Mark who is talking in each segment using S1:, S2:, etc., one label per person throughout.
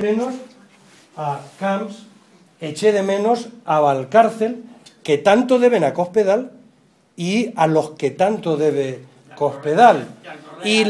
S1: menos a Camps, eché de menos a Valcárcel, que tanto deben a Cospedal y a los que tanto debe Cospedal. Y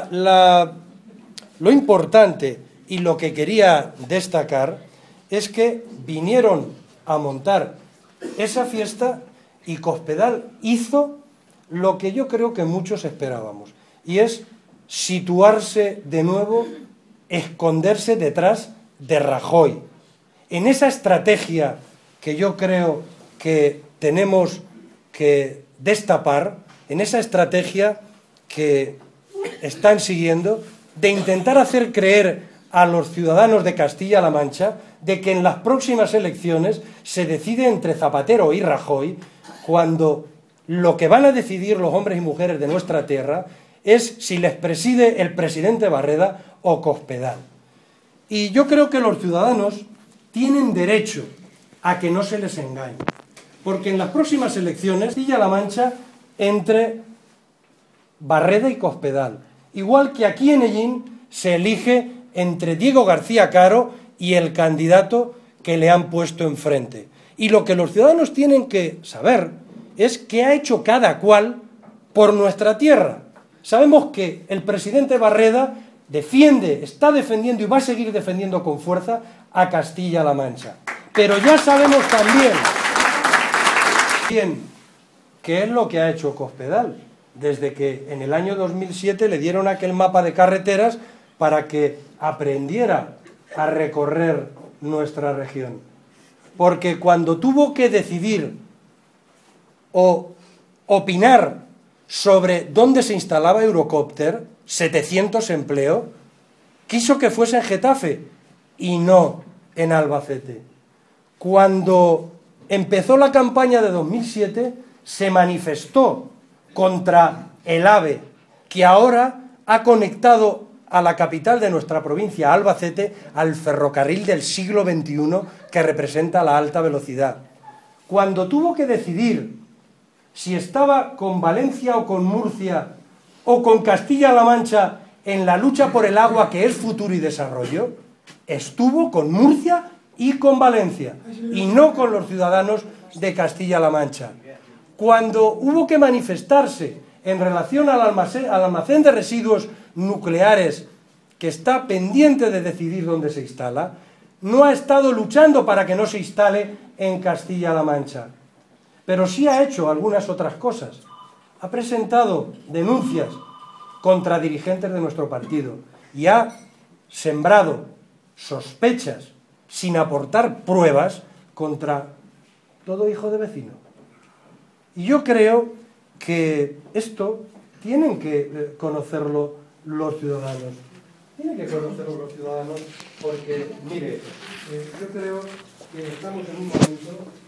S1: lo importante y lo que quería destacar es que vinieron a montar esa fiesta y Cospedal hizo lo que yo creo que muchos esperábamos, y es situarse de nuevo, esconderse detrás de Rajoy. En esa estrategia que yo creo que tenemos que destapar, en esa estrategia que están siguiendo, de intentar hacer creer a los ciudadanos de Castilla-La Mancha de que en las próximas elecciones se decide entre Zapatero y Rajoy, cuando lo que van a decidir los hombres y mujeres de nuestra tierra es si les preside el presidente Barreda o Cospedal. Y yo creo que los ciudadanos tienen derecho a que no se les engañe, porque en las próximas elecciones Castilla-La Mancha entre Barreda y Cospedal, igual que aquí en Hellín se elige entre Diego García Caro y el candidato que le han puesto enfrente. Y lo que los ciudadanos tienen que saber es qué ha hecho cada cual por nuestra tierra. Sabemos que el presidente Barreda defiende, está defendiendo y va a seguir defendiendo con fuerza a Castilla-La Mancha. Pero ya sabemos también qué es lo que ha hecho Cospedal, desde que en el año 2007 le dieron aquel mapa de carreteras para que aprendiera a recorrer nuestra región. Porque cuando tuvo que decidir o opinar sobre dónde se instalaba Eurocopter, 700 empleos, quiso que fuese en Getafe y no en Albacete. Cuando empezó la campaña de 2007, se manifestó contra el AVE, que ahora ha conectado a la capital de nuestra provincia, Albacete, al ferrocarril del siglo XXI que representa la alta velocidad. Cuando tuvo que decidir si estaba con Valencia o con Murcia o con Castilla-La Mancha en la lucha por el agua, que es futuro y desarrollo, estuvo con Murcia y con Valencia, y no con los ciudadanos de Castilla-La Mancha. Cuando hubo que manifestarse en relación al almacén de residuos nucleares, que está pendiente de decidir dónde se instala, no ha estado luchando para que no se instale en Castilla-La Mancha. Pero sí ha hecho algunas otras cosas. Ha presentado denuncias contra dirigentes de nuestro partido y ha sembrado sospechas sin aportar pruebas contra todo hijo de vecino. Y yo creo que esto tienen que conocerlo los ciudadanos. Tienen que conocerlo los ciudadanos porque, mire, yo creo que estamos en un momento